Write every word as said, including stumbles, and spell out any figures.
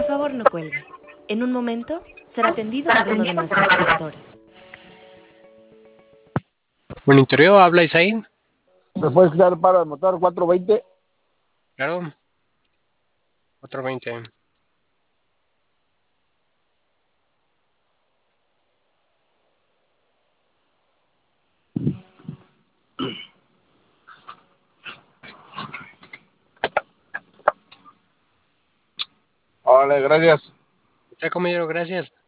favor no cuelgue. En un momento será atendido por uno de nuestros gestores. Monitoreo, habla Isaí. ¿Me puedes quitar el paro del motor cuatrocientos veinte? Claro. cuatro veinte. Vale, gracias. Ya, compañero, gracias.